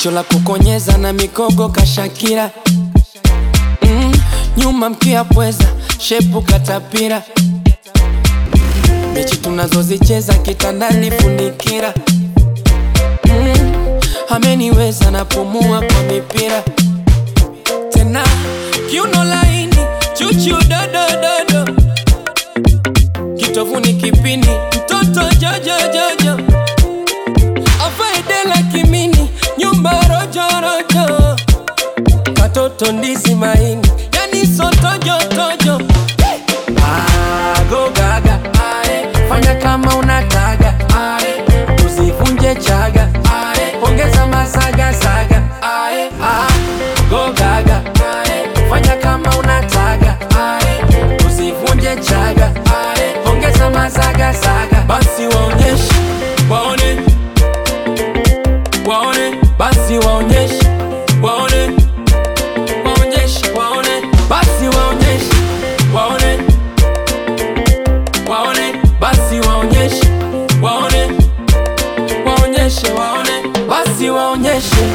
jicho la kukonyeza na mikogo kashakira. Nyuma mkia pweza, shepu katapira. Mechi tunazozicheza kitandani funikira. Ameniweza napumua kwa mipira. Tena kiuno laini, chuchu dodo dodo. Kitovuni kipini, mtoto jojo jojo. Afaidela kimini, nyumba rojo rojo. Katoto ndizi maini, yani sotojo tojo. Go gaga, fanya kama unataga, usivunje chaga, ongeza masaga saga. Go gaga, fanya kama unataga, usivunje chaga, ongeza masaga saga. Basi waonyeshe, waone, waone, basi waonyeshe, waone, waonyeshe, waone, basi waonyeshe, waone, waone, basi waonyeshe, waone, waonyeshe, waone, basi waonyeshe.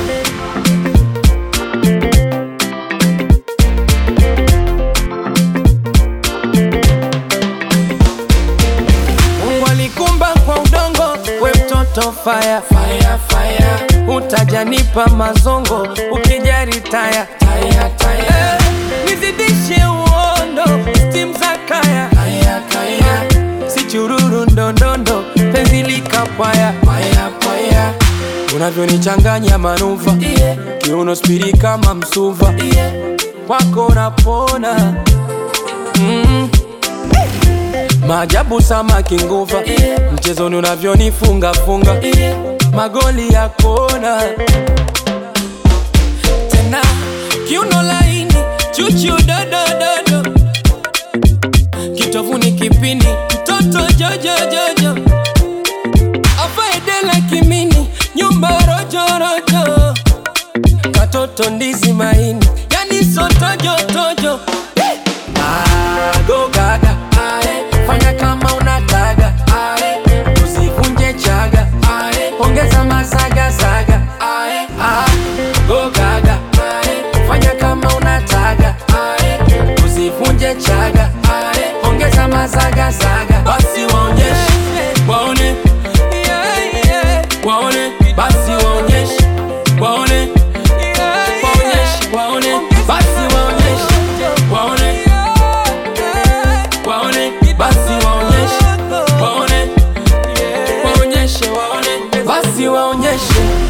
Mungu alikumba kwa udongo, we mtoto fire, fire, fire. Utajanipa mazongo, ukijari taya, taya, taya. Nizidishe uondo, steam za kaya, kaya, kaya. Si chururu ndondondo, penzi likapaya, paya, paya. Unavyonichanganya manuva, kiuno spiri kama msuva, wako napona. Maajabu samaki nguva, mchezoni unavyonifunga funga, magoli ya kona. Tena kiuno laini, chuchu dodo dodo. Kitovuni kipini, mtoto jojo jojo. Afaidela kimini, nyumba rojo rojo. Katoto ndizi maini, yani sotojo tojo. Go gaga, fanya kama unataga, usivunje chaga, ongeza masaga saga. Go gaga, fanya kama unataga, usivunje chaga, ongeza masaga saga. Basi waonyeshe, waone, waone, basi waonyeshe, waone, waonyeshe, waone, basi waonyeshe, waone, waone, basi waonyeshe, waone, waonyeshe, waone, basi waonyeshe.